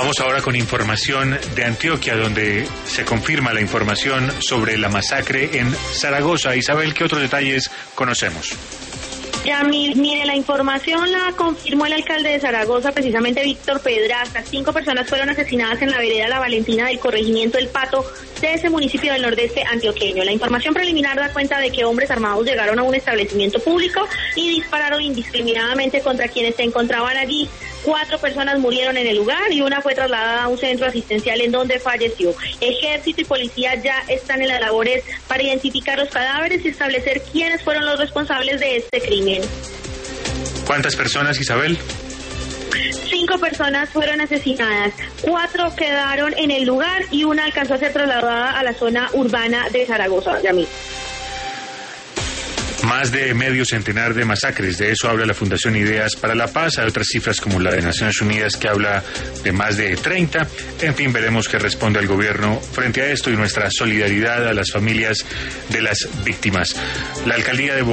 Vamos ahora con información de Antioquia, donde se confirma la información sobre la masacre en Zaragoza. Isabel, ¿qué otros detalles conocemos? Mire, la información la confirmó el alcalde de Zaragoza, precisamente Víctor Pedraza. 5 personas fueron asesinadas en la vereda La Valentina del corregimiento El Pato de ese municipio del nordeste antioqueño. La información preliminar da cuenta de que hombres armados llegaron a un establecimiento público y dispararon indiscriminadamente contra quienes se encontraban allí. 4 personas murieron en el lugar y una fue trasladada a un centro asistencial en donde falleció. Ejército y policía ya están en las labores para identificar los cadáveres y establecer quiénes fueron los responsables de este crimen. ¿Cuántas personas, Isabel? 5 personas fueron asesinadas, 4 quedaron en el lugar y una alcanzó a ser trasladada a la zona urbana de Zaragoza. Más de medio centenar de masacres, de eso habla la Fundación Ideas para la Paz. Hay otras cifras como la de Naciones Unidas que habla de más de 30. En fin, veremos qué responde el gobierno frente a esto y nuestra solidaridad a las familias de las víctimas. La alcaldía de